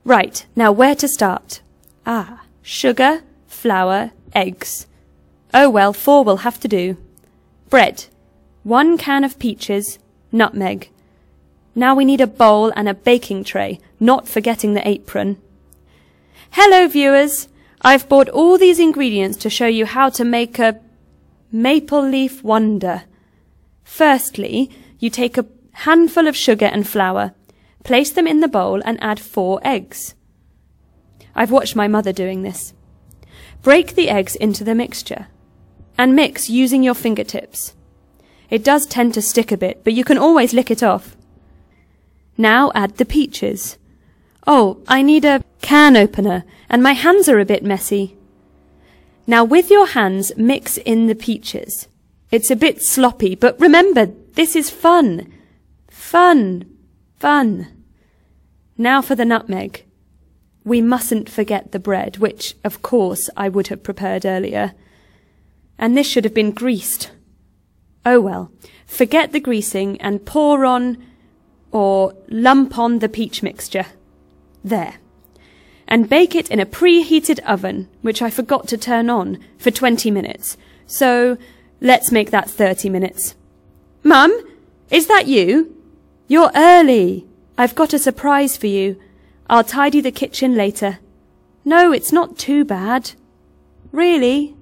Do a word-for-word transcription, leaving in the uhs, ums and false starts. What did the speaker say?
Right, now where to start? Ah, sugar, flour, eggs. Oh well, four will have to do. Bread. One can of peaches, nutmeg. Now we need a bowl and a baking tray, not forgetting the apron. Hello viewers! I've bought all these ingredients to show you how to make a maple leaf wonder. Firstly, you take a handful of sugar and flour, place them in the bowl and add four eggs. I've watched my mother doing this. Break the eggs into the mixture and mix using your fingertips. It does tend to stick a bit, but you can always lick it off. Now add the peaches. Oh, I need a can opener and my hands are a bit messy. Now with your hands mix in the peaches. It's a bit sloppy, but remember, this is fun. Fun. Fun. Now for the nutmeg. We mustn't forget the bread, which, of course, I would have prepared earlier. And this should have been greased. Oh well, forget the greasing and pour on, or lump on the peach mixture. There. And bake it in a preheated oven, which I forgot to turn on, for twenty minutes. So, let's make that thirty minutes. Mum, is that you? You're early. I've got a surprise for you. I'll tidy the kitchen later. No, it's not too bad. Really?